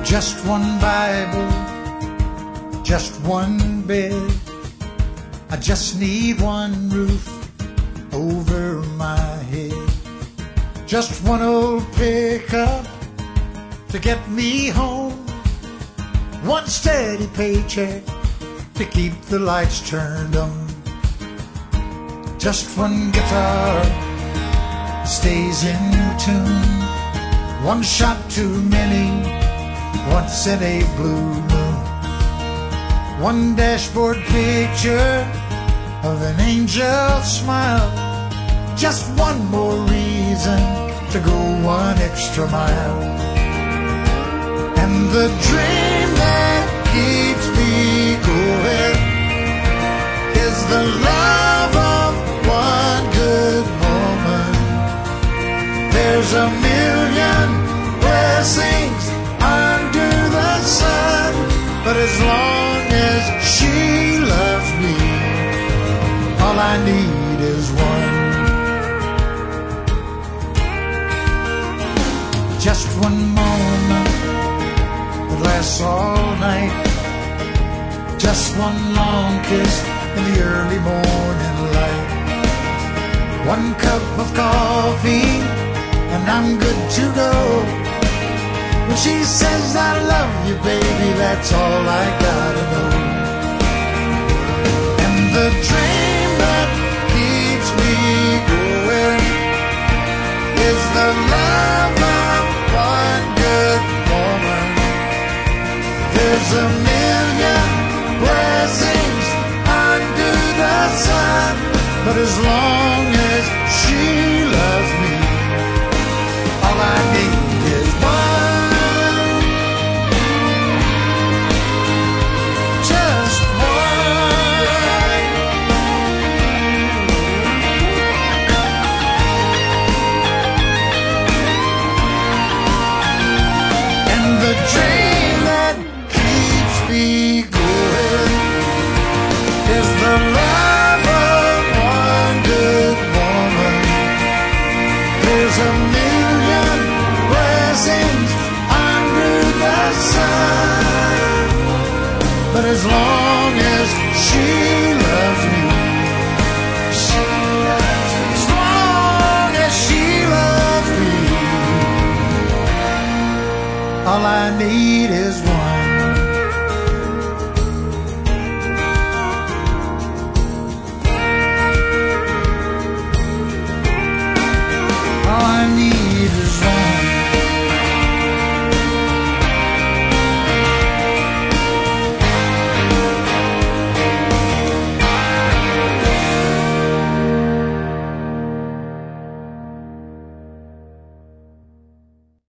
Just one Bible, just one bed. I just need one roof over my head. Just one old pickup to get me home. One steady paycheck to keep the lights turned on. Just one guitar stays in tune. One shot too many, once in a blue moon. One dashboard picture of an angel's smile. Just one more reason to go one extra mile. And the dream that keeps me going is the love of one good woman. There's a million blessings under the sun, but as long as she loves me, all I need is one. Just one moment that lasts all night. Just one long kiss in the early morning light. One cup of coffee and I'm good to go. When she says I love you, baby, that's all I gotta know. And the dream that keeps me going is the love of one good woman. There's a million blessings under the sun, but as long as she loves me, all I need is one. Just one. And the dream that keeps me going is the love of one good woman. There's a million blessings under the sun, but as long as she loves me, as long as she loves me, all I need is one.